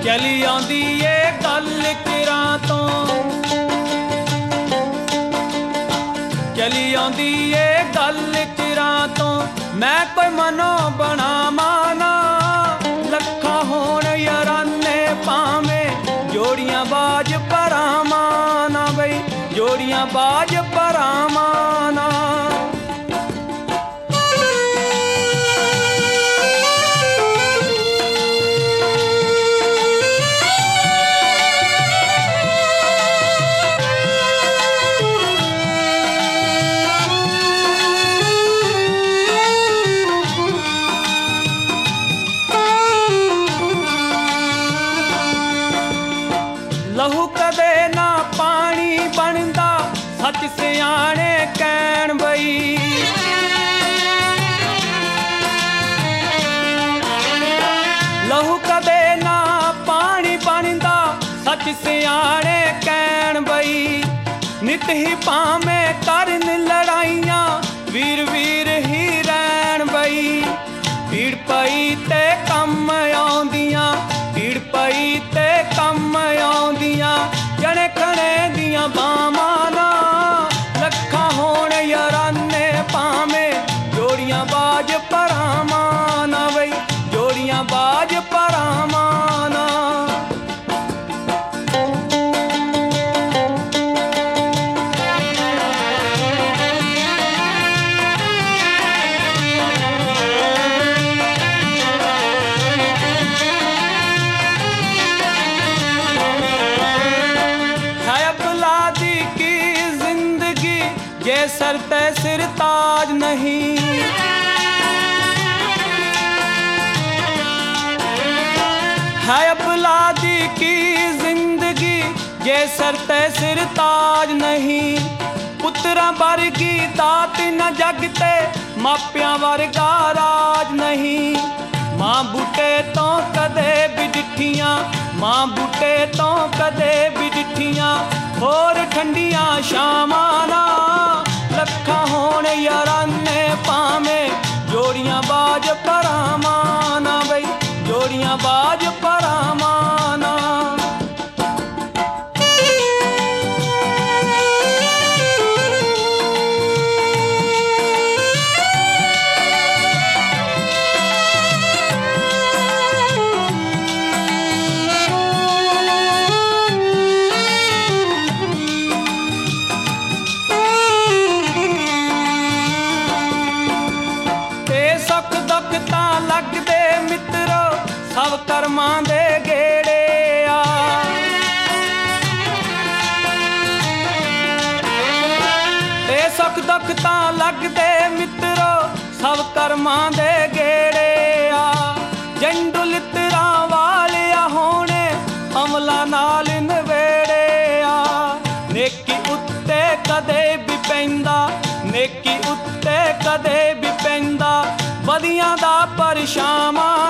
चली आंदी ये गल किरां तो, चली आंदी ये गल किरां तो, मैं कोई मनो बनावां ना। लखा होण याराने भावें जोड़ियां बाज परावां ना बई, जोड़ियां बाज परावां ना। लहू कदे ना पानी बनदा, सच सियाणे कहण बई। लहू कदे ना पानी बनदा, सच सियाणे कहण बई। नित ही भावें करन लड़ाइयां, वीर वीर ही रहण बई। भीड़ पई ते कम आउंदियां, भीड़ पई ते कम आउंदियां, जने खणे दियां बावां ना। लखा होण याराने भावें जोड़ियां बाज परावां ना बई, जोड़ियां बाज परावां ना। ये सर ते सिर ताज नहीं, है अपलादी की जिंदगी ये सर ते सिर ताज नहीं। पुत्रा वर्गी दात न जगते, मापियां वर्गा राज नहीं। मां बूटे तो कदे भी डिठियां, मां बूटे तो कदे भी डिठियां, होर ठंडियां शामां ना। लखा होण याराने भावें जोड़ियां बाज परावां ना बई, जोड़ियां बाज परावां ना। लगदे मित्रो सब कर्मां दे गेड़े आ। ते सुख दुख तां लगदे मित्रो सब कर्मां दे गेड़े आ। जंडू लितरा वालिया होने अमला नाल नवेड़े आ। नेकी उत्ते कदे भी पैंदा, नेकी उत्ते कदे भी पैंदा, बदियां दा परछावां